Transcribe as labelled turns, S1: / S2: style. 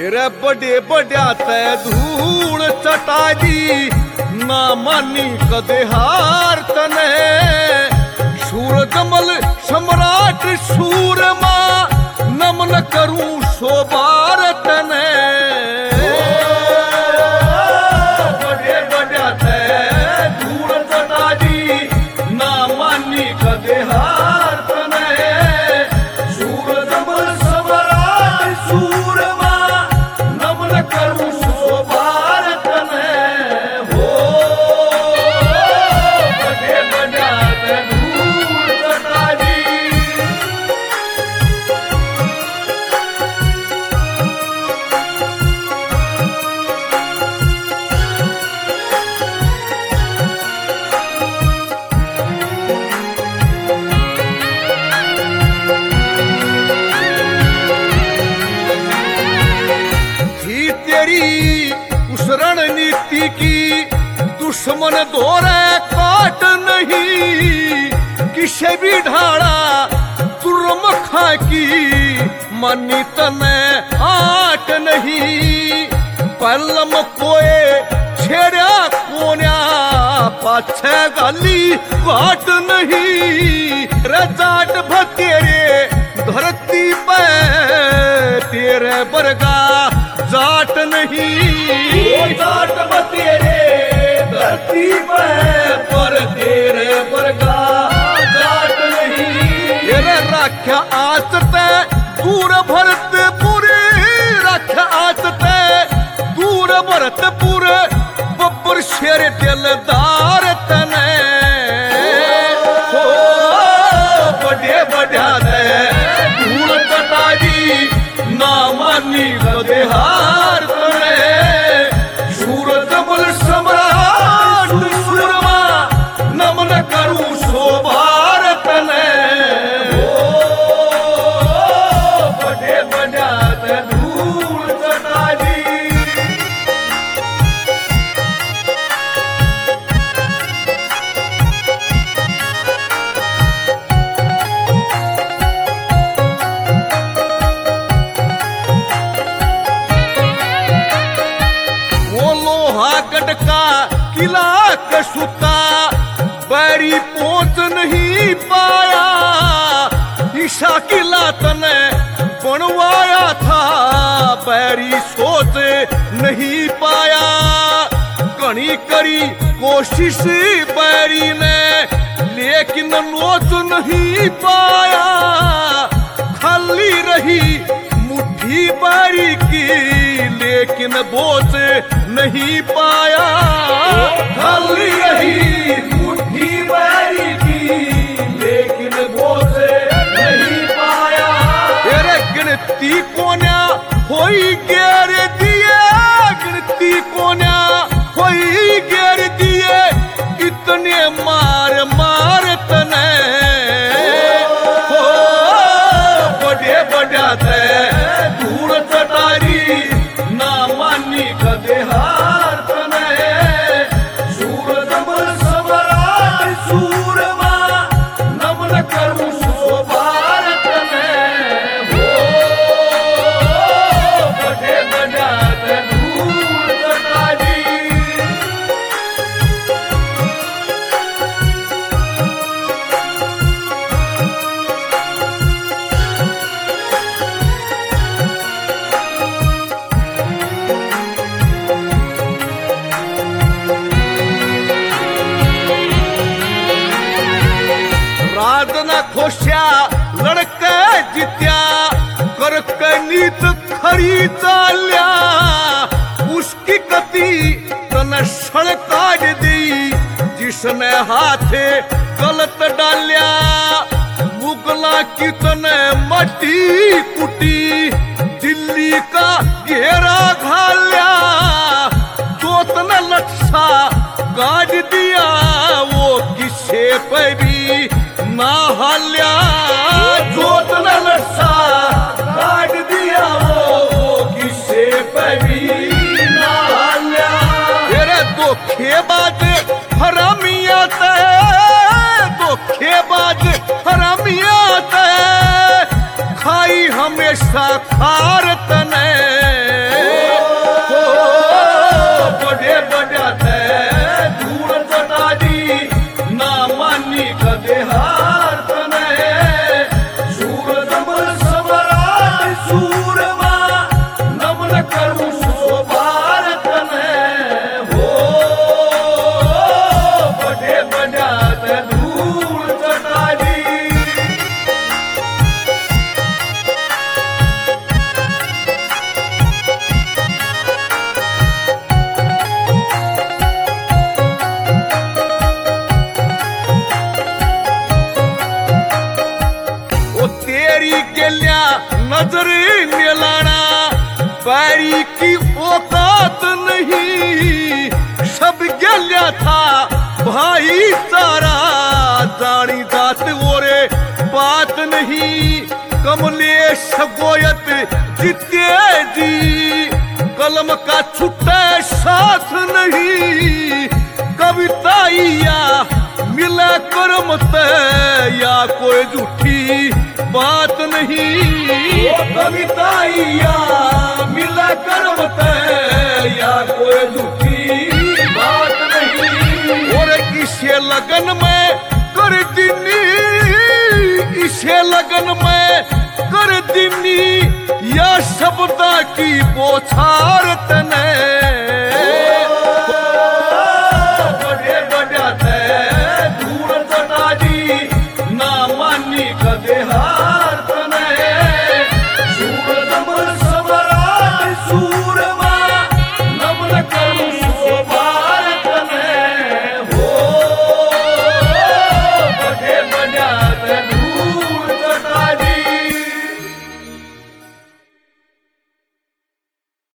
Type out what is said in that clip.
S1: तेरे बड़े बड़ा ते धूल चटाई ना मानी कदे हार तने सूरजमल सम्राट सूरमा नमन करूं शोभार तने बड़े बड़ा ते धूल चटाई ना मानी कदे हार तने सूरजमल सम्राट सूरमा नमन करूं शोभार तने हो बड़े बड़ा ते धूल चटाई थी तेरी उस रणनीति की दुश्मन दौरे काट नहीं किसे भी ढाड़ा तुरमखा की मनी तने आट नहीं पलम कोए छेड़ा कोन्या पाछे गाली काट नहीं रजाट भतेरे धरती पे तेरे बरगा जाट नहीं जाट बतेरे धरती पर तेरे बरगा जाट नहीं तेरे राख्या आचते दूर भरत पूरे राख्या आचते दूर भरत पूरे बब्बर शेर दिलदार तने हो बड़े बड़ा ते धूल चटाई ना मानी कदे हार तने सूरजमल सम्राट सूरमा नमन करूं शोभार तने हो बड़े बड़ा ते धूल चटाई लोहागढ़ का किला कसूता बैरी पहुंच नहीं पाया ईशा किला तने बनवाया था बैरी सोच नहीं पाया कणी करी कोशिश बैरी ने लेकिन नोच नहीं पाया खाली रही मुट्ठी बैरी की लेकिन बोझ नहीं पाया खाली रही मुट्ठी बैरी की लेकिन बोझ नहीं पाया तेरे गिनती कोन्या होई गेर दिए गिनती कोन्या होई गेर दिए इतने मार मार तने हो बड़े बड़ा ते धूल चटारी ना मानी कदे हार तने सूरजमल सम्राट सूरमा नमन करूं शोभार तने हो बड़े बड़ा ते धूल चटारी राजना खोश्या लड़के जित्या करके नीत खरी चाल्या उसकी गति तने सड़काट दी जिसने हाथे गलत डालिया मुगला की तने मट्टी कुटी दिल्ली का घेरा घाल्या जो तने लट्सा गाड़ दिया वो किसे पे भी ना हाल्या जोत न लट्सा काट दिया वो किसे पे भी ना हाल्या तेरे धोखेबाज हरामिया ते धोखेबाज हरामिया ते खाई हमेशा खार तने नजरे मिलाना बैरी की औकात नहीं, सब गल्या था भाईचारा, जानी जात ओरे बात नहीं। कमलेश गोयत जीते जी कलम का छुट्टा साथ नहीं, कविताइया मिला कर्म या कोई झूठी बात नहीं। कविताइया मिला कर्म या कोई झूठी बात नहीं। और इसे लगन में कर दिनी, इसे लगन में कर दिनी, या शब्दा की बोछार तने